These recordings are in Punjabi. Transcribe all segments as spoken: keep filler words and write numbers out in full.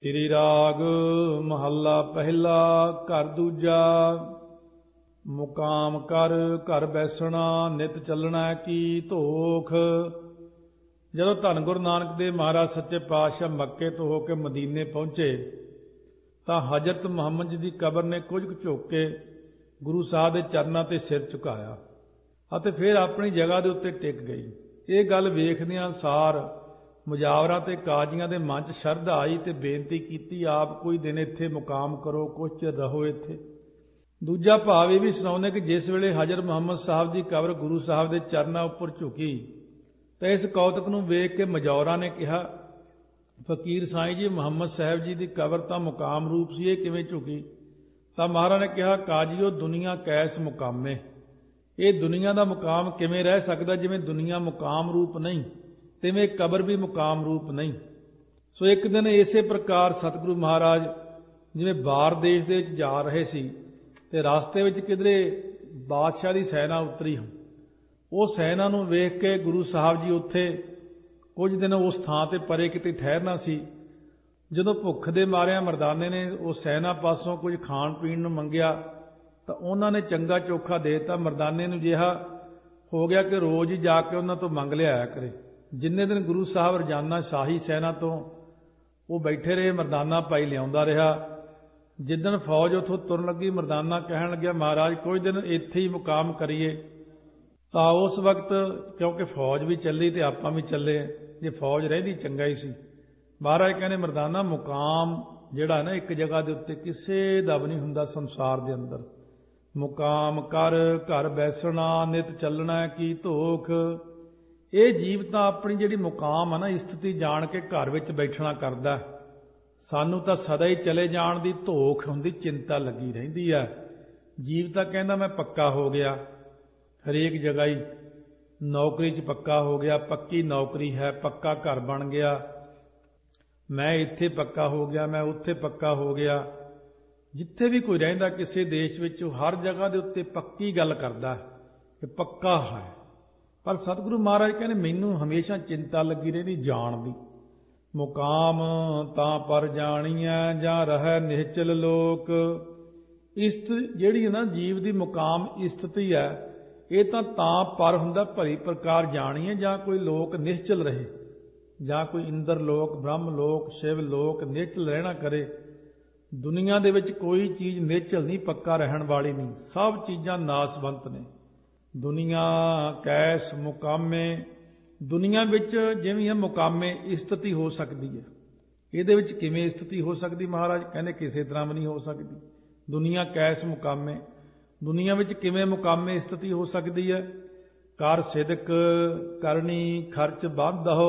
ਸ੍ਰੀ ਰਾਗ ਮਹੱਲਾ ਪਹਿਲਾ। ਘਰ ਦੂਜਾ। ਮੁਕਾਮ ਕਰ ਘਰ ਬੈਸਣਾ, ਨਿਤ ਚੱਲਣਾ ਕੀ ਧੋਖ। ਜਦੋਂ ਧੰਨ ਗੁਰੂ ਨਾਨਕ ਦੇਵ ਮਹਾਰਾਜ ਸੱਚੇ ਪਾਤਸ਼ਾਹ ਮੱਕੇ ਤੋਂ ਹੋ ਕੇ ਮਦੀਨੇ ਪਹੁੰਚੇ ਤਾਂ ਹਜ਼ਰਤ ਮੁਹੰਮਦ ਜੀ ਦੀ ਕਬਰ ਨੇ ਕੁਝ ਕੁ ਝੁਕ ਕੇ ਗੁਰੂ ਸਾਹਿਬ ਦੇ ਚਰਨਾਂ 'ਤੇ ਸਿਰ ਝੁਕਾਇਆ ਅਤੇ ਫਿਰ ਆਪਣੀ ਜਗ੍ਹਾ ਦੇ ਉੱਤੇ ਟਿਕ ਗਈ। ਇਹ ਗੱਲ ਵੇਖਦਿਆਂ ਸਾਰ ਮੁਜਾਵਰਾਂ ਤੇ ਕਾਜ਼ੀਆਂ ਦੇ ਮਨ 'ਚ ਸ਼ਰਧਾ ਆਈ ਤੇ ਬੇਨਤੀ ਕੀਤੀ, ਆਪ ਕੋਈ ਦਿਨ ਇੱਥੇ ਮੁਕਾਮ ਕਰੋ, ਕੁਝ ਚਿਰ ਰਹੋ ਇੱਥੇ। ਦੂਜਾ ਭਾਵ ਇਹ ਵੀ ਸੁਣਾਉਂਦੇ ਕਿ ਜਿਸ ਵੇਲੇ ਹਜ਼ਰਤ ਮੁਹੰਮਦ ਸਾਹਿਬ ਦੀ ਕਬਰ ਗੁਰੂ ਸਾਹਿਬ ਦੇ ਚਰਨਾਂ ਉੱਪਰ ਝੁਕੀ ਤਾਂ ਇਸ ਕੌਤਕ ਨੂੰ ਵੇਖ ਕੇ ਮੁਜਾਵਰਾਂ ਨੇ ਕਿਹਾ, ਫਕੀਰ ਸਾਈਂ ਜੀ, ਮੁਹੰਮਦ ਸਾਹਿਬ ਜੀ ਦੀ ਕਬਰ ਤਾਂ ਮੁਕਾਮ ਰੂਪ ਸੀ, ਇਹ ਕਿਵੇਂ ਝੁਕੀ? ਤਾਂ ਮਹਾਰਾਜ ਨੇ ਕਿਹਾ, ਕਾਜ਼ੀਓ, ਦੁਨੀਆ ਕੈਸ ਮੁਕਾਮੇ। ਇਹ ਦੁਨੀਆ ਦਾ ਮੁਕਾਮ ਕਿਵੇਂ ਰਹਿ ਸਕਦਾ? ਜਿਵੇਂ ਦੁਨੀਆ ਮੁਕਾਮ ਰੂਪ ਨਹੀਂ ਤਿਵੇਂ ਕਬਰ ਵੀ ਮੁਕਾਮ ਰੂਪ ਨਹੀਂ। ਸੋ ਇੱਕ ਦਿਨ ਇਸੇ ਪ੍ਰਕਾਰ ਸਤਿਗੁਰੂ ਮਹਾਰਾਜ ਜਿਵੇਂ ਬਾਹਰ ਦੇਸ਼ ਦੇ ਵਿੱਚ ਜਾ ਰਹੇ ਸੀ ਤੇ ਰਸਤੇ ਵਿੱਚ ਕਿਧਰੇ ਬਾਦਸ਼ਾਹ ਦੀ ਸੈਨਾ ਉਤਰੀ। ਉਹ ਸੈਨਾ ਨੂੰ ਵੇਖ ਕੇ ਗੁਰੂ ਸਾਹਿਬ ਜੀ ਉੱਥੇ ਕੁਝ ਦਿਨ ਉਸ ਥਾਂ ਤੇ ਪਰੇ ਕਿਤੇ ਠਹਿਰਨਾ ਸੀ। ਜਦੋਂ ਭੁੱਖ ਦੇ ਮਾਰਿਆਂ ਮਰਦਾਨੇ ਨੇ ਉਹ ਸੈਨਾ ਪਾਸੋਂ ਕੁਝ ਖਾਣ ਪੀਣ ਨੂੰ ਮੰਗਿਆ ਤਾਂ ਉਹਨਾਂ ਨੇ ਚੰਗਾ ਚੋਖਾ ਦੇ ਦਿੱਤਾ। ਮਰਦਾਨੇ ਨੂੰ ਜਿਹਾ ਹੋ ਗਿਆ ਕਿ ਰੋਜ਼ ਹੀ ਜਾ ਕੇ ਉਹਨਾਂ ਤੋਂ ਮੰਗ ਲਿਆਇਆ ਕਰੇ। ਜਿੰਨੇ ਦਿਨ ਗੁਰੂ ਸਾਹਿਬ ਰੋਜ਼ਾਨਾ ਸ਼ਾਹੀ ਸੈਨਾ ਤੋਂ ਉਹ ਬੈਠੇ ਰਹੇ, ਮਰਦਾਨਾ ਭਾਈ ਲਿਆਉਂਦਾ ਰਿਹਾ। ਜਿੱਦਣ ਫੌਜ ਉੱਥੋਂ ਤੁਰਨ ਲੱਗੀ, ਮਰਦਾਨਾ ਕਹਿਣ ਲੱਗਿਆ, ਮਹਾਰਾਜ ਕੁਝ ਦਿਨ ਇੱਥੇ ਹੀ ਮੁਕਾਮ ਕਰੀਏ। ਤਾਂ ਉਸ ਵਕਤ ਕਿਉਂਕਿ ਫੌਜ ਵੀ ਚੱਲੀ ਤੇ ਆਪਾਂ ਵੀ ਚੱਲੇ, ਜੇ ਫੌਜ ਰਹਿੰਦੀ ਚੰਗਾ ਹੀ ਸੀ। ਮਹਾਰਾਜ ਕਹਿੰਦੇ, ਮਰਦਾਨਾ ਮੁਕਾਮ ਜਿਹੜਾ ਨਾ ਇੱਕ ਜਗ੍ਹਾ ਦੇ ਉੱਤੇ ਕਿਸੇ ਦਾ ਵੀ ਨਹੀਂ ਹੁੰਦਾ ਸੰਸਾਰ ਦੇ ਅੰਦਰ। ਮੁਕਾਮ ਕਰ ਘਰ ਬੈਸਣਾ, ਨਿਤ ਚੱਲਣਾ ਕੀ ਧੋਖ। ਇਹ ਜੀਵ ਤਾਂ ਆਪਣੀ ਜਿਹੜੀ ਮੁਕਾਮ ਆ ਨਾ, ਸਥਿਤੀ ਜਾਣ ਕੇ ਘਰ ਵਿੱਚ ਬੈਠਣਾ ਕਰਦਾ। ਸਾਨੂੰ ਤਾਂ ਸਦਾ ਹੀ ਚਲੇ ਜਾਣ ਦੀ ਧੋਖ ਹੁੰਦੀ, ਚਿੰਤਾ ਲੱਗੀ ਰਹਿੰਦੀ ਆ। ਜੀਵ ਤਾਂ ਕਹਿੰਦਾ ਮੈਂ ਪੱਕਾ ਹੋ ਗਿਆ, ਹਰੇਕ ਜਗ੍ਹਾ ਹੀ ਨੌਕਰੀ 'ਚ ਪੱਕਾ ਹੋ ਗਿਆ, ਪੱਕੀ ਨੌਕਰੀ ਹੈ, ਪੱਕਾ ਘਰ ਬਣ ਗਿਆ, ਮੈਂ ਇੱਥੇ ਪੱਕਾ ਹੋ ਗਿਆ, ਮੈਂ ਉੱਥੇ ਪੱਕਾ ਹੋ ਗਿਆ। ਜਿੱਥੇ ਵੀ ਕੋਈ ਰਹਿੰਦਾ ਕਿਸੇ ਦੇਸ਼ ਵਿੱਚ, ਹਰ ਜਗ੍ਹਾ ਦੇ ਉੱਤੇ ਪੱਕੀ ਗੱਲ ਕਰਦਾ ਕਿ ਪੱਕਾ ਹੈ। ਪਰ ਸਤਿਗੁਰੂ ਮਹਾਰਾਜ ਕਹਿੰਦੇ, ਮੈਨੂੰ ਹਮੇਸ਼ਾ ਚਿੰਤਾ ਲੱਗੀ ਰਹਿੰਦੀ ਜਾਣ ਦੀ। ਮੁਕਾਮ ਤਾਂ ਪਰ ਜਾਣੀਐ ਜਾਂ ਰਹਿ ਨਿਹਚਲ ਲੋਕ। ਇਸਤ ਜਿਹੜੀ ਨਾ ਜੀਵ ਦੀ ਮੁਕਾਮ ਸਥਿਤੀ ਹੈ, ਇਹ ਤਾਂ ਤਾਂ ਪਰ ਹੁੰਦਾ ਭਲੀ ਪ੍ਰਕਾਰ ਜਾਣੀਏ, ਜਾਂ ਕੋਈ ਲੋਕ ਨਿਸ਼ਚਲ ਰਹੇ, ਜਾਂ ਕੋਈ ਇੰਦਰ ਲੋਕ, ਬ੍ਰਹਮ ਲੋਕ, ਸ਼ਿਵ ਲੋਕ ਨਿਸ਼ਚਲ ਰਹਿਣਾ ਕਰੇ। ਦੁਨੀਆ ਦੇ ਵਿੱਚ ਕੋਈ ਚੀਜ਼ ਨਿਸ਼ਚਲ ਨਹੀਂ, ਪੱਕਾ ਰਹਿਣ ਵਾਲੀ ਨਹੀਂ, ਸਭ ਚੀਜ਼ਾਂ ਨਾਸਵੰਤ ਨੇ। ਦੁਨੀਆ ਕੈਸ ਮੁਕਾਮੇ। ਦੁਨੀਆ ਵਿੱਚ ਜਿਵੇਂ ਹੈ ਮੁਕਾਮੇ ਸਥਿਤੀ ਹੋ ਸਕਦੀ ਹੈ। ਇਹਦੇ ਵਿੱਚ ਕਿਵੇਂ ਸਥਿਤੀ ਹੋ ਸਕਦੀ? ਮਹਾਰਾਜ ਕਹਿੰਦੇ ਕਿਸੇ ਤਰ੍ਹਾਂ ਵੀ ਨਹੀਂ ਹੋ ਸਕਦੀ। ਦੁਨੀਆ ਕੈਸ ਮੁਕਾਮੇ। ਦੁਨੀਆ ਵਿੱਚ ਕਿਵੇਂ ਮੁਕਾਮੇ ਸਥਿਤੀ ਹੋ ਸਕਦੀ ਹੈ? ਕਰ ਸਿਦਕ ਕਰਨੀ ਖਰਚ ਬੰਧੋ,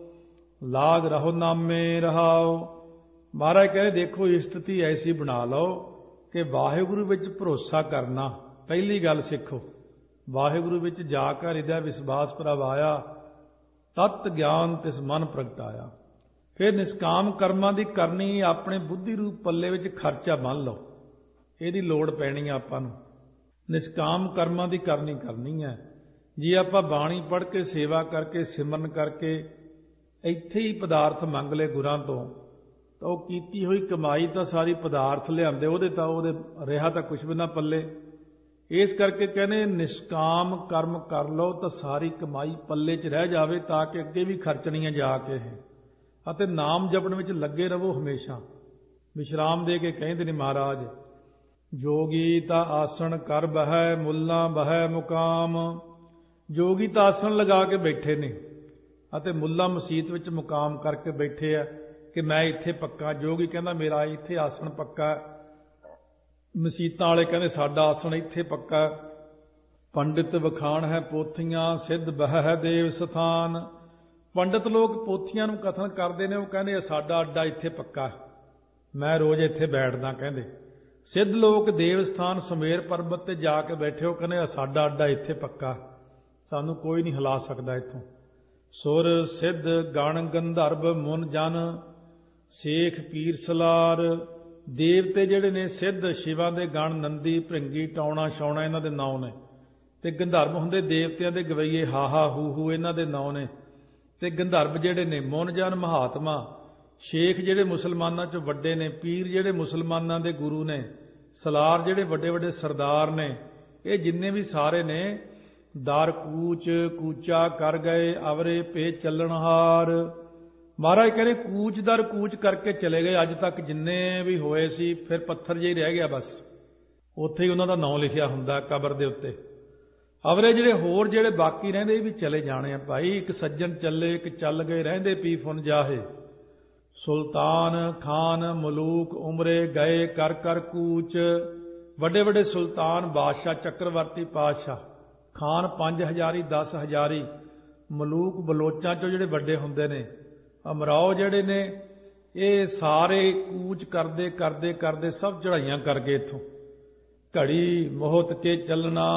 ਲਾਗ ਰਹੋ ਨਾਮੇ ਰਹਾਓ। ਮਹਾਰਾਜ ਕਹਿੰਦੇ, ਦੇਖੋ ਇਹ ਸਥਿਤੀ ਐਸੀ ਬਣਾ ਲਓ ਕਿ ਵਾਹਿਗੁਰੂ ਵਿੱਚ ਭਰੋਸਾ ਕਰਨਾ ਪਹਿਲੀ ਗੱਲ ਸਿੱਖੋ। ਵਾਹਿਗੁਰੂ ਵਿੱਚ ਜਾ ਕੇ ਹਿਰਦੈ ਵਿਸ਼ਵਾਸ ਪ੍ਰਵਾਇਆ, ਤਤ ਗਿਆਨ ਤਿਸ ਮਨ ਪ੍ਰਗਟਾਇਆ। ਫਿਰ ਨਿਸ਼ਕਾਮ ਕਰਮਾਂ ਦੀ ਕਰਨੀ, ਆਪਣੇ ਬੁੱਧੀ ਰੂਪ ਪੱਲੇ ਵਿੱਚ ਖਰਚਾ ਬੰਨ੍ਹ ਲਓ। ਇਹਦੀ ਲੋੜ ਪੈਣੀ ਆ ਆਪਾਂ ਨੂੰ। ਨਿਸ਼ਕਾਮ ਕਰਮਾਂ ਦੀ ਕਰਨੀ ਕਰਨੀ ਹੈ। ਜੇ ਆਪਾਂ ਬਾਣੀ ਪੜ੍ਹ ਕੇ, ਸੇਵਾ ਕਰਕੇ, ਸਿਮਰਨ ਕਰਕੇ ਇੱਥੇ ਹੀ ਪਦਾਰਥ ਮੰਗ ਲਏ ਗੁਰਾਂ ਤੋਂ, ਤਾਂ ਉਹ ਕੀਤੀ ਹੋਈ ਕਮਾਈ ਤਾਂ ਸਾਰੀ ਪਦਾਰਥ ਲਿਆਉਂਦੇ, ਉਹਦੇ ਤਾਂ ਉਹਦੇ ਰਿਹਾ ਤਾਂ ਕੁਛ ਵੀ ਨਾ ਪੱਲੇ। ਇਸ ਕਰਕੇ ਕਹਿੰਦੇ ਨਿਸ਼ਕਾਮ ਕਰਮ ਕਰ ਲਓ ਤਾਂ ਸਾਰੀ ਕਮਾਈ ਪੱਲੇ 'ਚ ਰਹਿ ਜਾਵੇ, ਤਾਂ ਕਿ ਅੱਗੇ ਵੀ ਖਰਚਣੀਆਂ ਜਾ ਕੇ ਹੈ। ਅਤੇ ਨਾਮ ਜਪਣ ਵਿੱਚ ਲੱਗੇ ਰਹੋ ਹਮੇਸ਼ਾ। ਵਿਸ਼ਰਾਮ ਦੇ ਕੇ ਕਹਿੰਦੇ ਨੇ ਮਹਾਰਾਜ, ਜੋਗੀ ਤਾਂ ਆਸਣ ਕਰ ਬਹਿ, ਮੁੱਲਾ ਬਹਿ ਮੁਕਾਮ। ਜੋਗੀ ਤਾਂ ਆਸਣ ਲਗਾ ਕੇ ਬੈਠੇ ਨੇ ਅਤੇ ਮੁੱਲਾ ਮਸੀਤ ਵਿੱਚ ਮੁਕਾਮ ਕਰਕੇ ਬੈਠੇ ਆ ਕਿ ਮੈਂ ਇੱਥੇ ਪੱਕਾ। ਜੋਗੀ ਕਹਿੰਦਾ ਮੇਰਾ ਇੱਥੇ ਆਸਣ ਪੱਕਾ। ਮਸੀਤਾਂ ਵਾਲੇ ਕਹਿੰਦੇ ਸਾਡਾ ਆਸਣ ਇੱਥੇ ਪੱਕਾ। ਪੰਡਿਤ ਵਖਾਣ ਹੈ ਪੋਥੀਆਂ, ਸਿੱਧ ਬਹਿ ਦੇਵ ਸਥਾਨ। ਪੰਡਿਤ ਲੋਕ ਪੋਥੀਆਂ ਨੂੰ ਕਥਨ ਕਰਦੇ ਨੇ, ਉਹ ਕਹਿੰਦੇ ਸਾਡਾ ਅੱਡਾ ਇੱਥੇ ਪੱਕਾ, ਮੈਂ ਰੋਜ਼ ਇੱਥੇ ਬੈਠਦਾ। ਕਹਿੰਦੇ ਸਿੱਧ ਲੋਕ ਦੇਵ ਸਥਾਨ ਸੁਮੇਰ ਪਰਬਤ ਤੇ ਜਾ ਕੇ ਬੈਠੇ, ਉਹ ਕਹਿੰਦੇ ਸਾਡਾ ਅੱਡਾ ਇੱਥੇ ਪੱਕਾ, ਸਾਨੂੰ ਕੋਈ ਨਹੀਂ ਹਿਲਾ ਸਕਦਾ ਇੱਥੋਂ। ਸੁਰ ਸਿੱਧ ਗਣ ਗੰਧਰਵ ਮੁਨ ਜਨ, ਸੇਖ ਪੀਰ ਸਲਾਰ। ਦੇਵਤੇ ਜਿਹੜੇ ਨੇ ਸਿੱਧ, ਸ਼ਿਵਾਂ ਦੇ ਗਣ, ਨੰਦੀ, ਭ੍ਰਿੰਗੀ, ਟੌਣਾ, ਛੌਣਾ ਇਹਨਾਂ ਦੇ ਨਾਂ ਨੇ। ਤੇ ਗੰਧਰਵ ਹੁੰਦੇ ਦੇਵਤਿਆਂ ਦੇ ਗਵਈਏ, ਹਾਹਾ ਹੂ ਹੂ ਇਹਨਾਂ ਦੇ ਨਾਂ ਨੇ। ਤੇ ਗੰਧਰਵ ਜਿਹੜੇ ਨੇ ਮੁਨ ਜਨ ਮਹਾਤਮਾ, ਸ਼ੇਖ ਜਿਹੜੇ ਮੁਸਲਮਾਨਾਂ 'ਚੋਂ ਵੱਡੇ ਨੇ, ਪੀਰ ਜਿਹੜੇ ਮੁਸਲਮਾਨਾਂ ਦੇ ਗੁਰੂ ਨੇ, ਸਲਾਰ ਜਿਹੜੇ ਵੱਡੇ ਵੱਡੇ ਸਰਦਾਰ ਨੇ, ਇਹ ਜਿੰਨੇ ਵੀ ਸਾਰੇ ਨੇ ਦਰ ਕੂਚ ਕੂਚਾ ਕਰ ਗਏ ਅਵਰੇ ਪੇ ਚੱਲਣਹਾਰ। ਮਹਾਰਾਜ ਕਹਿੰਦੇ ਕੂਚ ਦਰ ਕੂਚ ਕਰਕੇ ਚਲੇ ਗਏ। ਅੱਜ ਤੱਕ ਜਿੰਨੇ ਵੀ ਹੋਏ ਸੀ ਫਿਰ ਪੱਥਰ ਜਿਹਾ ਹੀ ਰਹਿ ਗਿਆ, ਬਸ ਉੱਥੇ ਹੀ ਉਹਨਾਂ ਦਾ ਨਾਂ ਲਿਖਿਆ ਹੁੰਦਾ ਕਬਰ ਦੇ ਉੱਤੇ। ਅਵਰੇ ਜਿਹੜੇ ਹੋਰ ਜਿਹੜੇ ਬਾਕੀ ਰਹਿੰਦੇ ਇਹ ਵੀ ਚਲੇ ਜਾਣੇ ਆ ਭਾਈ। ਇੱਕ ਸੱਜਣ ਚੱਲੇ ਇੱਕ ਚੱਲ ਗਏ, ਰਹਿੰਦੇ ਪੀ ਫੁਨ ਜਾਹੇ। ਸੁਲਤਾਨ ਖਾਨ ਮਲੂਕ ਉਮਰੇ ਗਏ ਕਰ ਕਰ ਕੂਚ। ਵੱਡੇ ਵੱਡੇ ਸੁਲਤਾਨ ਬਾਦਸ਼ਾਹ ਚੱਕਰਵਰਤੀ ਪਾਤਸ਼ਾਹ, ਖਾਨ ਪੰਜ ਹਜ਼ਾਰੀ ਦਸ ਹਜ਼ਾਰੀ, ਮਲੂਕ ਬਲੋਚਾਂ ਚੋਂ ਜਿਹੜੇ ਵੱਡੇ ਹੁੰਦੇ ਨੇ, ਅਮਰਾਓ ਜਿਹੜੇ ਨੇ, ਇਹ ਸਾਰੇ ਕੂਚ ਕਰਦੇ ਕਰਦੇ ਕਰਦੇ ਸਭ ਚੜ੍ਹਾਈਆਂ ਕਰ ਗਏ ਇੱਥੋਂ। ਘੜੀ ਮੋਹਤ ਕੇ ਚੱਲਣਾ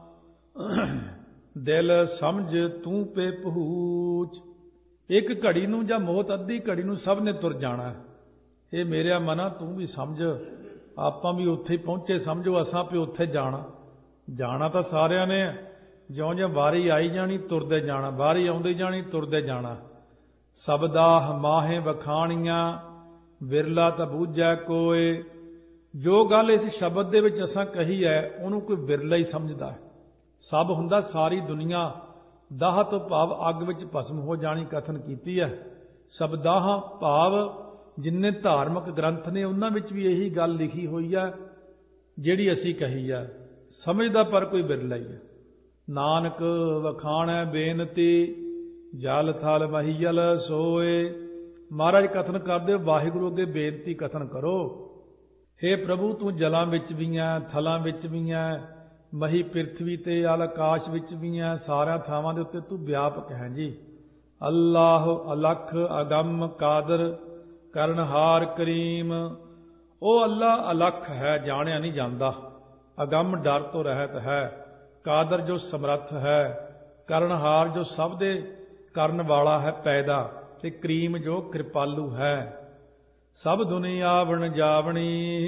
ਦਿਲ ਸਮਝ ਤੂੰ ਪੇ ਪਹੂਚ। ਇੱਕ ਘੜੀ ਨੂੰ ਜਾਂ ਮੋਹਤ ਅੱਧੀ ਘੜੀ ਨੂੰ ਸਭ ਨੇ ਤੁਰ ਜਾਣਾ। ਇਹ ਮੇਰਿਆ ਮਨਾ ਤੂੰ ਵੀ ਸਮਝ, ਆਪਾਂ ਵੀ ਉੱਥੇ ਹੀ ਪਹੁੰਚੇ ਸਮਝੋ, ਅਸਾਂ ਵੀ ਉੱਥੇ ਜਾਣਾ। ਜਾਣਾ ਤਾਂ ਸਾਰਿਆਂ ਨੇ, ਜਿਉਂ ਜਿਉਂ ਵਾਰੀ ਆਈ ਜਾਣੀ ਤੁਰਦੇ ਜਾਣਾ, ਵਾਰੀ ਆਉਂਦੀ ਜਾਣੀ ਤੁਰਦੇ ਜਾਣਾ। ਸਬਦਾ ਹਮਾਹੇ ਵਖਾਣੀਆਂ ਵਿਰਲਾ ਤਾਂ ਬੂਝੈ ਕੋਏ। ਜੋ ਗੱਲ ਇਸ ਸ਼ਬਦ ਦੇ ਵਿੱਚ ਅਸਾਂ ਕਹੀ ਹੈ ਉਹਨੂੰ ਕੋਈ ਵਿਰਲਾ ਹੀ ਸਮਝਦਾ। ਸਭ ਹੁੰਦਾ ਸਾਰੀ ਦੁਨੀਆ ਦਾਹ ਤੋਂ ਭਾਵ ਅੱਗ ਵਿੱਚ ਭਸਮ ਹੋ ਜਾਣੀ ਕਥਨ ਕੀਤੀ ਹੈ। ਸਬਦਾਹ ਭਾਵ ਜਿੰਨੇ ਧਾਰਮਿਕ ਗ੍ਰੰਥ ਨੇ ਉਹਨਾਂ ਵਿੱਚ ਵੀ ਇਹੀ ਗੱਲ ਲਿਖੀ ਹੋਈ ਹੈ ਜਿਹੜੀ ਅਸੀਂ ਕਹੀ ਹੈ। ਸਮਝਦਾ ਪਰ ਕੋਈ ਵਿਰਲਾ ਹੀ ਹੈ। ਨਾਨਕ ਵਖਾਣੈ ਬੇਨਤੀ ਜਲ ਥਲ ਮਹੀਲ ਸੋਏ। ਮਹਾਰਾਜ ਕਥਨ ਕਰਦੇ ਵਾਹਿਗੁਰੂ ਅੱਗੇ ਬੇਨਤੀ ਕਥਨ ਕਰੋ, ਹੇ ਪ੍ਰਭੂ ਤੂੰ ਜਲਾਂ ਵਿੱਚ ਵੀ ਹੈ, ਥਲਾਂ ਵਿੱਚ ਵੀ ਹੈ, ਮਹੀ ਪ੍ਰਿਥਵੀ ਤੇ ਅਲ ਆਕਾਸ਼ ਵਿੱਚ ਵੀ ਹੈ, ਸਾਰਿਆਂ ਥਾਵਾਂ ਦੇ ਉੱਤੇ ਤੂੰ ਵਿਆਪਕ ਹੈ ਜੀ। ਅੱਲਾਹ ਅਲਖ ਅਗੰਮ ਕਾਦਰ ਕਰਨਹਾਰ ਕਰੀਮ। ਉਹ ਅੱਲਾ ਅਲਖ ਹੈ, ਜਾਣਿਆ ਨਹੀਂ ਜਾਂਦਾ, ਅਗੰਮ ਡਰ ਤੋਂ ਰਹਿਤ ਹੈ, ਕਾਦਰ ਜੋ ਸਮਰੱਥ ਹੈ, ਕਰਨਹਾਰ ਜੋ ਸਭ ਦੇ ਕਰਨ ਵਾਲਾ ਹੈ ਪੈਦਾ, ਤੇ ਕਰੀਮ ਜੋ ਕਿਰਪਾਲੂ ਹੈ। ਸਭ ਦੁਨੀਆ ਵਣ ਜਾਵਣੀ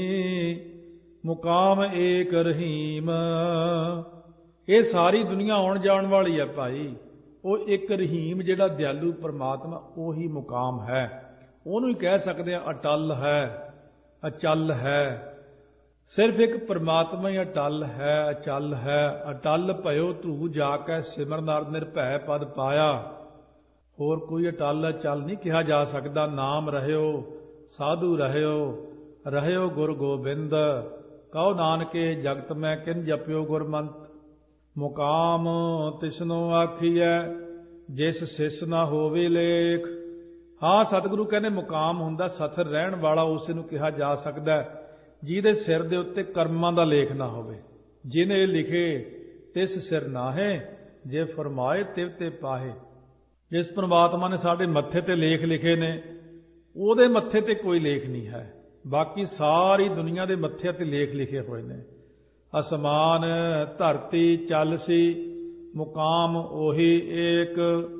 ਮੁਕਾਮ ਏਕ ਰਹੀਮ। ਇਹ ਸਾਰੀ ਦੁਨੀਆ ਆਉਣ ਜਾਣ ਵਾਲੀ ਹੈ ਭਾਈ। ਉਹ ਇੱਕ ਰਹੀਮ ਜਿਹੜਾ ਦਿਆਲੂ ਪਰਮਾਤਮਾ ਉਹੀ ਮੁਕਾਮ ਹੈ। ਉਹਨੂੰ ਹੀ ਕਹਿ ਸਕਦੇ ਆ ਅਟਲ ਹੈ, ਅਚਲ ਹੈ। ਸਿਰਫ ਇੱਕ ਪਰਮਾਤਮਾ ਹੀ ਅਟਲ ਹੈ, ਅਚਲ ਹੈ। ਅਟਲ ਭਇਓ ਧਰੂ ਜਾ ਕੇ ਸਿਮਰਨ ਅਰ ਨਿਰਭੈ ਪਦ ਪਾਇਆ। ਹੋਰ ਕੋਈ ਅਟਲ ਅਚਲ ਨਹੀਂ ਕਿਹਾ ਜਾ ਸਕਦਾ। ਨਾਮ ਰਹਿਓ ਸਾਧੂ ਰਹਿਓ, ਰਹਿਓ ਗੁਰ ਗੋਬਿੰਦ। ਕਹੋ ਨਾਨਕੇ ਜਗਤ ਮੈਂ ਕਿਨ ਜਪਿਓ ਗੁਰਮੰਤ। ਮੁਕਾਮ ਤਿਸਨੋ ਆਖੀਐ ਜਿਸ ਸਿਸ ਨਾ ਹੋਵੇ ਲੇਖ। ਹਾਂ ਸਤਿਗੁਰੂ ਕਹਿੰਦੇ ਮੁਕਾਮ ਹੁੰਦਾ ਸਥਿਰ ਰਹਿਣ ਵਾਲਾ, ਉਸੇ ਨੂੰ ਕਿਹਾ ਜਾ ਸਕਦਾ ਜਿਹਦੇ ਸਿਰ ਦੇ ਉੱਤੇ ਕਰਮਾਂ ਦਾ ਲੇਖ ਨਾ ਹੋਵੇ। ਜਿਹਨੇ ਲਿਖੇ ਤਿਸ ਸਿਰ ਨਾਹੇ, ਜੇ ਫਰਮਾਏ ਤਿਵ ਤੇ ਪਾਹੇ। ਜਿਸ ਪਰਮਾਤਮਾ ਨੇ ਸਾਡੇ ਮੱਥੇ ਤੇ ਲੇਖ ਲਿਖੇ ਨੇ ਉਹਦੇ ਮੱਥੇ ਤੇ ਕੋਈ ਲੇਖ ਨਹੀਂ ਹੈ। ਬਾਕੀ ਸਾਰੀ ਦੁਨੀਆ ਦੇ ਮੱਥੇ ਤੇ ਲੇਖ ਲਿਖੇ ਹੋਏ ਨੇ। ਅਸਮਾਨ ਧਰਤੀ ਚੱਲ ਸੀ ਮੁਕਾਮ ਉਹੀ ਏਕ।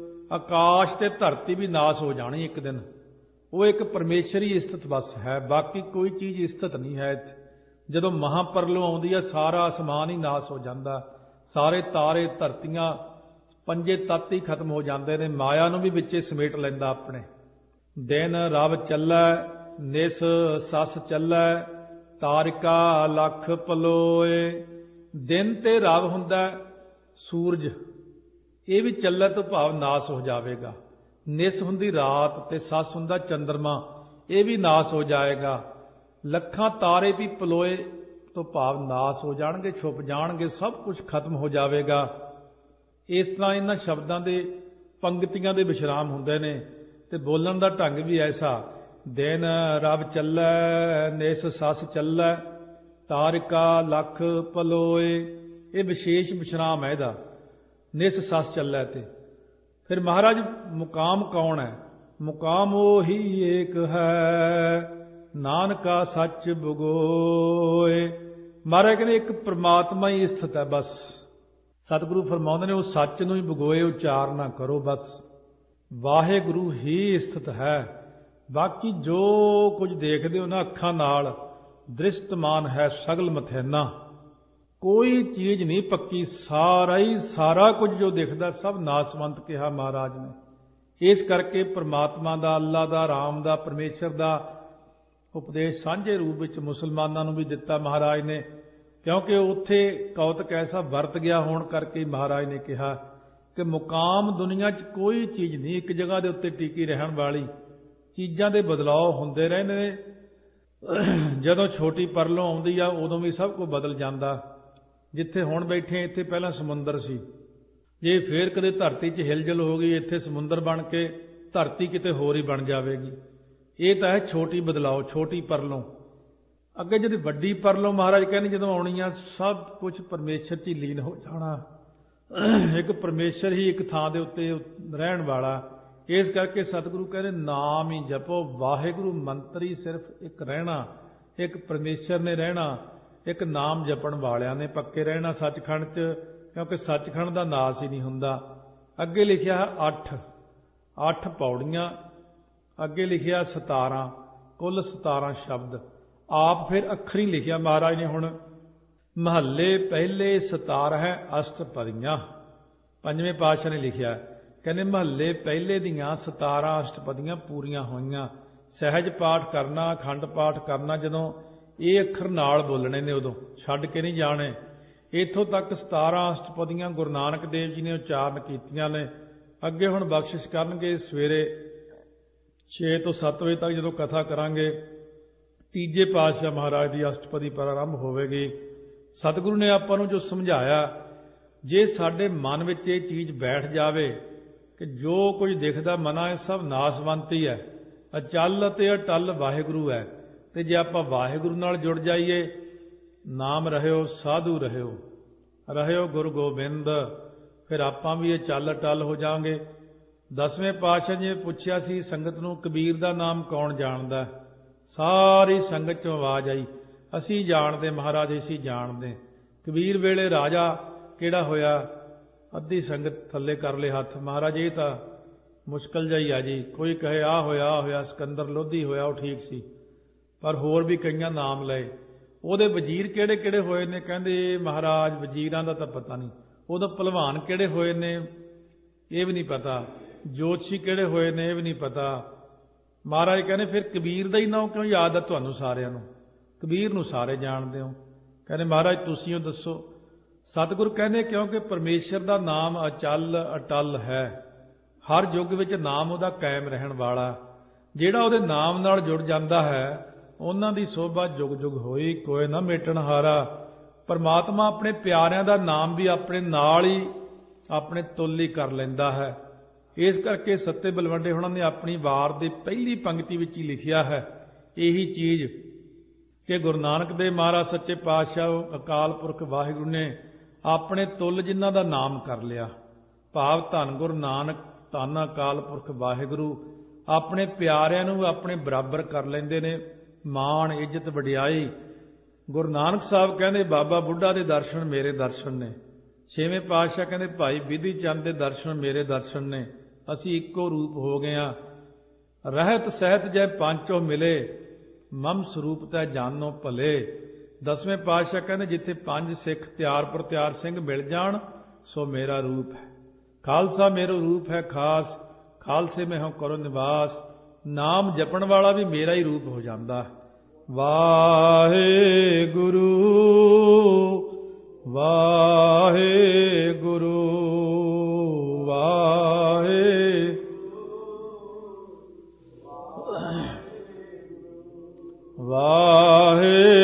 ਆਕਾਸ਼ ਤੇ ਧਰਤੀ ਵੀ ਨਾਸ ਹੋ ਜਾਣੀ ਇੱਕ ਦਿਨ। ਉਹ ਇੱਕ ਪਰਮੇਸ਼ਰੀ ਸਥਿਤ ਬਸ ਹੈ, ਬਾਕੀ ਕੋਈ ਚੀਜ਼ ਸਥਿਤ ਨਹੀਂ ਹੈ ਇੱਥੇ। ਜਦੋਂ ਮਹਾਂਪਰਲੋ ਆਉਂਦੀ ਹੈ ਸਾਰਾ ਅਸਮਾਨ ਹੀ ਨਾਸ ਹੋ ਜਾਂਦਾ, ਸਾਰੇ ਤਾਰੇ ਧਰਤੀਆਂ ਪੰਜੇ ਤੱਤ ਹੀ ਖਤਮ ਹੋ ਜਾਂਦੇ ਨੇ। ਮਾਇਆ ਨੂੰ ਵੀ ਵਿੱਚੇ ਸਮੇਟ ਲੈਂਦਾ ਆਪਣੇ। ਦਿਨ ਰਵ ਚੱਲੈ ਨਿਸ ਸੱਸ ਚੱਲੈ ਤਾਰਿਕਾ ਲੱਖ ਪਲੋਏ। ਦਿਨ ਤੇ ਰਵ ਹੁੰਦਾ ਸੂਰਜ, ਇਹ ਵੀ ਚੱਲੈ ਤੋਂ ਭਾਵ ਨਾਸ ਹੋ ਜਾਵੇਗਾ। ਨਿਸ ਹੁੰਦੀ ਰਾਤ ਤੇ ਸੱਸ ਹੁੰਦਾ ਚੰਦਰਮਾ, ਇਹ ਵੀ ਨਾਸ ਹੋ ਜਾਏਗਾ। ਲੱਖਾਂ ਤਾਰੇ ਵੀ ਪਲੋਏ ਤੋਂ ਭਾਵ ਨਾਸ ਹੋ ਜਾਣਗੇ, ਛੁਪ ਜਾਣਗੇ, ਸਭ ਕੁਝ ਖਤਮ ਹੋ ਜਾਵੇਗਾ। ਇਸ ਤਰ੍ਹਾਂ ਇਹਨਾਂ ਸ਼ਬਦਾਂ ਦੇ ਪੰਕਤੀਆਂ ਦੇ ਵਿਸ਼ਰਾਮ ਹੁੰਦੇ ਨੇ ਤੇ ਬੋਲਣ ਦਾ ਢੰਗ ਵੀ ਐਸਾ। ਦਿਨ ਰਵ ਚੱਲੈ ਨਿਸ ਸੱਸ ਚੱਲੈ ਤਾਰਿਕਾ ਲੱਖ ਪਲੋਏ। ਇਹ ਵਿਸ਼ੇਸ਼ ਵਿਸ਼ਰਾਮ ਹੈ ਇਹਦਾ, ਨਿਸ ਸੱਸ ਚੱਲੈ ਤੇ। ਫਿਰ ਮਹਾਰਾਜ ਮੁਕਾਮ ਕੌਣ ਹੈ? ਮੁਕਾਮ ਉਹੀ ਏਕ ਹੈ ਨਾਨਕਾ ਸੱਚ ਬੁਗੋਏ। ਮਹਾਰਾਜ ਕਹਿੰਦੇ ਇੱਕ ਪ੍ਰਮਾਤਮਾ ਹੀ ਸਥਿਤ ਹੈ ਬਸ। ਸਤਿਗੁਰੂ ਫਰਮਾਉਂਦੇ ਨੇ ਉਹ ਸੱਚ ਨੂੰ ਹੀ ਬੁਗੋਏ ਉਚਾਰ ਨਾ ਕਰੋ, ਬਸ ਵਾਹਿਗੁਰੂ ਹੀ ਸਥਿਤ ਹੈ। ਬਾਕੀ ਜੋ ਕੁਝ ਦੇਖਦੇ ਹੋ ਨਾ ਅੱਖਾਂ ਨਾਲ ਦ੍ਰਿਸ਼ਟਮਾਨ ਹੈ ਸਗਲ ਮਥੈਨਾ। ਕੋਈ ਚੀਜ਼ ਨਹੀਂ ਪੱਕੀ, ਸਾਰਾ ਹੀ ਸਾਰਾ ਕੁਝ ਜੋ ਦਿਖਦਾ ਸਭ ਨਾਸਵੰਤ ਕਿਹਾ ਮਹਾਰਾਜ ਨੇ। ਇਸ ਕਰਕੇ ਪਰਮਾਤਮਾ ਦਾ, ਅੱਲਾ ਦਾ, ਰਾਮ ਦਾ, ਪਰਮੇਸ਼ਰ ਦਾ ਉਪਦੇਸ਼ ਸਾਂਝੇ ਰੂਪ ਵਿੱਚ ਮੁਸਲਮਾਨਾਂ ਨੂੰ ਵੀ ਦਿੱਤਾ ਮਹਾਰਾਜ ਨੇ, ਕਿਉਂਕਿ ਉੱਥੇ ਕੌਤਕ ਐਸਾ ਵਰਤ ਗਿਆ ਹੋਣ ਕਰਕੇ ਮਹਾਰਾਜ ਨੇ ਕਿਹਾ ਕਿ ਮੁਕਾਮ ਦੁਨੀਆ 'ਚ ਕੋਈ ਚੀਜ਼ ਨਹੀਂ ਇੱਕ ਜਗ੍ਹਾ ਦੇ ਉੱਤੇ ਟਿਕੀ ਰਹਿਣ ਵਾਲੀ, ਚੀਜ਼ਾਂ ਦੇ ਬਦਲਾਅ ਹੁੰਦੇ ਰਹਿੰਦੇ ਨੇ। ਜਦੋਂ ਛੋਟੀ ਪਰਲੋਂ ਆਉਂਦੀ ਆ ਉਦੋਂ ਵੀ ਸਭ ਕੁਝ ਬਦਲ ਜਾਂਦਾ। ਜਿੱਥੇ ਹੁਣ ਬੈਠੇ ਇੱਥੇ ਪਹਿਲਾਂ ਸਮੁੰਦਰ ਸੀ, ਜੇ ਫੇਰ ਕਦੇ ਧਰਤੀ 'ਚ ਹਿਲਜੁਲ ਹੋ ਗਈ ਇੱਥੇ ਸਮੁੰਦਰ ਬਣ ਕੇ ਧਰਤੀ ਕਿਤੇ ਹੋਰ ਹੀ ਬਣ ਜਾਵੇਗੀ। ਇਹ ਤਾਂ ਹੈ ਛੋਟੀ ਬਦਲਾਅ, ਛੋਟੀ ਪਰਲੋਂ। ਅੱਗੇ ਜਿਹੜੀ ਵੱਡੀ ਪਰਲੋਂ ਮਹਾਰਾਜ ਕਹਿੰਦੇ ਜਦੋਂ ਆਉਣੀ ਆ ਸਭ ਕੁਝ ਪਰਮੇਸ਼ਰ 'ਚ ਹੀ ਲੀਨ ਹੋ ਜਾਣਾ। ਇੱਕ ਪਰਮੇਸ਼ਰ ਹੀ ਇੱਕ ਥਾਂ ਦੇ ਉੱਤੇ ਰਹਿਣ ਵਾਲਾ। ਇਸ ਕਰਕੇ ਸਤਿਗੁਰੂ ਕਹਿੰਦੇ ਨਾਮ ਹੀ ਜਪੋ, ਵਾਹਿਗੁਰੂ ਮੰਤਰ ਹੀ ਸਿਰਫ ਇੱਕ ਰਹਿਣਾ, ਇੱਕ ਪਰਮੇਸ਼ਰ ਨੇ ਰਹਿਣਾ, ਇੱਕ ਨਾਮ ਜਪਣ ਵਾਲਿਆਂ ਨੇ ਪੱਕੇ ਰਹਿਣਾ ਸੱਚਖੰਡ 'ਚ, ਕਿਉਂਕਿ ਸੱਚਖੰਡ ਦਾ ਨਾਸ ਹੀ ਨਹੀਂ ਹੁੰਦਾ। ਅੱਗੇ ਲਿਖਿਆ ਹੈ ਅੱਠ ਅੱਠ ਪੌੜੀਆਂ, ਅੱਗੇ ਲਿਖਿਆ ਸਤਾਰਾਂ, ਕੁੱਲ ਸਤਾਰਾਂ ਸ਼ਬਦ। ਆਪ ਫਿਰ ਅੱਖਰੀ ਲਿਖਿਆ ਮਹਾਰਾਜ ਨੇ ਹੁਣ, ਮਹੱਲੇ ਪਹਿਲੇ ਸਤਾਰ ਹੈ ਅਸ਼ਟਪਦੀਆਂ। ਪੰਜਵੇਂ ਪਾਤਸ਼ਾਹ ਨੇ ਲਿਖਿਆ, ਕਹਿੰਦੇ ਮਹੱਲੇ ਪਹਿਲੇ ਦੀਆਂ ਸਤਾਰਾਂ ਅਸ਼ਟਪਦੀਆਂ ਪੂਰੀਆਂ ਹੋਈਆਂ। ਸਹਿਜ ਪਾਠ ਕਰਨਾ, ਅਖੰਡ ਪਾਠ ਕਰਨਾ, ਜਦੋਂ ਇਹ ਅੱਖਰ ਨਾਲ ਬੋਲਣੇ ਨੇ ਉਦੋਂ, ਛੱਡ ਕੇ ਨਹੀਂ ਜਾਣੇ। ਇੱਥੋਂ ਤੱਕ ਸਤਾਰਾਂ ਅਸ਼ਟਪਦੀਆਂ ਗੁਰੂ ਨਾਨਕ ਦੇਵ ਜੀ ਨੇ ਉਚਾਰਨ ਕੀਤੀਆਂ ਨੇ। ਅੱਗੇ ਹੁਣ ਬਖਸ਼ਿਸ਼ ਕਰਨਗੇ ਸਵੇਰੇ ਛੇ ਤੋਂ ਸੱਤ ਵਜੇ ਤੱਕ ਜਦੋਂ ਕਥਾ ਕਰਾਂਗੇ, ਤੀਜੇ ਪਾਤਸ਼ਾਹ ਮਹਾਰਾਜ ਦੀ ਅਸ਼ਟਪਦੀ ਪ੍ਰਾਰੰਭ ਹੋਵੇਗੀ। ਸਤਿਗੁਰੂ ਨੇ ਆਪਾਂ ਨੂੰ ਜੋ ਸਮਝਾਇਆ, ਜੇ ਸਾਡੇ ਮਨ ਵਿੱਚ ਇਹ ਚੀਜ਼ ਬੈਠ ਜਾਵੇ ਕਿ ਜੋ ਕੁਝ ਦਿਖਦਾ ਮਨਾ ਇਹ ਸਭ ਨਾਸਵੰਤ ਹੀ ਹੈ, ਅਚਲ ਅਤੇ ਅਟਲ ਵਾਹਿਗੁਰੂ ਹੈ, ਤੇ ਜੇ ਆਪਾਂ ਵਾਹਿਗੁਰੂ ਨਾਲ ਜੁੜ ਜਾਈਏ, ਨਾਮ ਰਹਿਓ ਸਾਧੂ ਰਹਿਓ, ਰਹਿਓ ਗੁਰੂ ਗੋਬਿੰਦ, ਫਿਰ ਆਪਾਂ ਵੀ ਇਹ ਚੱਲ ਅਟਲ ਹੋ ਜਾਵਾਂਗੇ। ਦਸਵੇਂ ਪਾਤਸ਼ਾਹ ਜੀ ਨੇ ਪੁੱਛਿਆ ਸੀ ਸੰਗਤ ਨੂੰ, ਕਬੀਰ ਦਾ ਨਾਮ ਕੌਣ ਜਾਣਦਾ? ਸਾਰੀ ਸੰਗਤ 'ਚੋਂ ਆਵਾਜ਼ ਆਈ, ਅਸੀਂ ਜਾਣਦੇ ਮਹਾਰਾਜ, ਅਸੀਂ ਜਾਣਦੇ। ਕਬੀਰ ਵੇਲੇ ਰਾਜਾ ਕਿਹੜਾ ਹੋਇਆ? ਅੱਧੀ ਸੰਗਤ ਥੱਲੇ ਕਰ ਲਏ ਹੱਥ। ਮਹਾਰਾਜ ਇਹ ਤਾਂ ਮੁਸ਼ਕਲ ਜਿਹਾ ਹੀ ਆ ਜੀ, ਕੋਈ ਕਹੇ ਆਹ ਹੋਇਆ ਆਹ ਹੋਇਆ, ਸਿਕੰਦਰ ਲੋਧੀ ਹੋਇਆ ਉਹ ਠੀਕ ਸੀ, ਪਰ ਹੋਰ ਵੀ ਕਈਆਂ ਨਾਮ ਲਏ। ਉਹਦੇ ਵਜ਼ੀਰ ਕਿਹੜੇ ਕਿਹੜੇ ਹੋਏ ਨੇ? ਕਹਿੰਦੇ ਮਹਾਰਾਜ ਵਜ਼ੀਰਾਂ ਦਾ ਤਾਂ ਪਤਾ ਨਹੀਂ। ਉਹਦੇ ਭਲਵਾਨ ਕਿਹੜੇ ਹੋਏ ਨੇ ਇਹ ਵੀ ਨਹੀਂ ਪਤਾ। ਜੋਤਸ਼ੀ ਕਿਹੜੇ ਹੋਏ ਨੇ ਇਹ ਵੀ ਨਹੀਂ ਪਤਾ। ਮਹਾਰਾਜ ਕਹਿੰਦੇ ਫਿਰ ਕਬੀਰ ਦਾ ਹੀ ਨਾਮ ਕਿਉਂ ਯਾਦ ਆ ਤੁਹਾਨੂੰ ਸਾਰਿਆਂ ਨੂੰ? ਕਬੀਰ ਨੂੰ ਸਾਰੇ ਜਾਣਦੇ ਹੋ। ਕਹਿੰਦੇ ਮਹਾਰਾਜ ਤੁਸੀਂ ਉਹ ਦੱਸੋ। ਸਤਿਗੁਰੂ ਕਹਿੰਦੇ ਕਿਉਂਕਿ ਪਰਮੇਸ਼ਰ ਦਾ ਨਾਮ ਅਚਲ ਅਟਲ ਹੈ, ਹਰ ਯੁੱਗ ਵਿੱਚ ਨਾਮ ਉਹਦਾ ਕਾਇਮ ਰਹਿਣ ਵਾਲਾ। ਜਿਹੜਾ ਉਹਦੇ ਨਾਮ ਨਾਲ ਜੁੜ ਜਾਂਦਾ ਹੈ ਉਹਨਾਂ ਦੀ ਸੋਭਾ ਜੁਗ ਜੁਗ ਹੋਈ, ਕੋਈ ਨਾ ਮੇਟਣ ਹਾਰਾ। ਪਰਮਾਤਮਾ ਆਪਣੇ ਪਿਆਰਿਆਂ ਦਾ ਨਾਮ ਵੀ ਆਪਣੇ ਨਾਲ ਹੀ ਆਪਣੇ ਤੁੱਲ ਹੀ ਕਰ ਲੈਂਦਾ ਹੈ। ਇਸ ਕਰਕੇ ਸੱਤੇ ਬਲਵੰਡੇ ਉਹਨਾਂ ਨੇ ਆਪਣੀ ਵਾਰ ਦੀ ਪਹਿਲੀ ਪੰਕਤੀ ਵਿੱਚ ਹੀ ਲਿਖਿਆ ਹੈ ਇਹੀ ਚੀਜ਼ ਕਿ ਗੁਰੂ ਨਾਨਕ ਦੇਵ ਮਹਾਰਾਜ ਸੱਚੇ ਪਾਤਸ਼ਾਹ ਅਕਾਲ ਪੁਰਖ ਵਾਹਿਗੁਰੂ ਨੇ ਆਪਣੇ ਤੁੱਲ ਜਿਨ੍ਹਾਂ ਦਾ ਨਾਮ ਕਰ ਲਿਆ, ਭਾਵ ਧੰਨ ਗੁਰੂ ਨਾਨਕ ਧੰਨ ਅਕਾਲ ਪੁਰਖ ਵਾਹਿਗੁਰੂ ਆਪਣੇ ਪਿਆਰਿਆਂ ਨੂੰ ਆਪਣੇ ਬਰਾਬਰ ਕਰ ਲੈਂਦੇ ਨੇ। ਮਾਣ ਇੱਜ਼ਤ ਵਡਿਆਈ। ਗੁਰੂ ਨਾਨਕ ਸਾਹਿਬ ਕਹਿੰਦੇ ਬਾਬਾ ਬੁੱਢਾ ਦੇ ਦਰਸ਼ਨ ਮੇਰੇ ਦਰਸ਼ਨ ਨੇ। ਛੇਵੇਂ ਪਾਤਸ਼ਾਹ ਕਹਿੰਦੇ ਭਾਈ ਵਿਧੀ ਚੰਦ ਦੇ ਦਰਸ਼ਨ ਮੇਰੇ ਦਰਸ਼ਨ ਨੇ। ਅਸੀਂ ਇੱਕੋ ਰੂਪ ਹੋ ਗਏ ਹਾਂ। ਰਹਿਤ ਸਹਿਤ ਜੈ ਪੰਚੋ ਮਿਲੇ, ਮਮ ਸਰੂਪ ਤੈ ਜਾਨੋ ਭਲੇ। ਦਸਵੇਂ ਪਾਤਸ਼ਾਹ ਕਹਿੰਦੇ ਜਿੱਥੇ ਪੰਜ ਸਿੱਖ ਤਿਆਰ ਪਰ ਤਿਆਰ ਸਿੰਘ ਮਿਲ ਜਾਣ ਸੋ ਮੇਰਾ ਰੂਪ ਹੈ। ਖਾਲਸਾ ਮੇਰਾ ਰੂਪ ਹੈ ਖਾਸ, ਖਾਲਸੇ ਮੈਂ ਹਉ ਕਰੋ ਨਿਵਾਸ। ਨਾਮ ਜਪਣ ਵਾਲਾ ਵੀ ਮੇਰਾ ਹੀ ਰੂਪ ਹੋ ਜਾਂਦਾ। ਵਾਹਿਗੁਰੂ ਵਾਹਿਗੁਰੂ ਵਾਹਿ ਵਾਹਿ